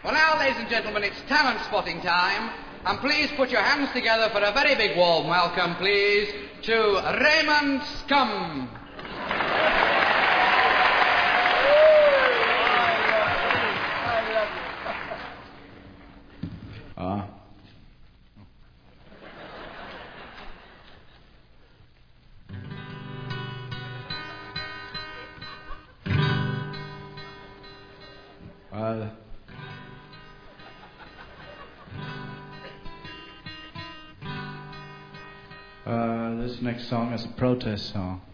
Well, now, ladies and gentlemen, it's talent spotting time. And please put your hands together for a very big warm welcome, please, to Raymond Scum. This next song is a protest song.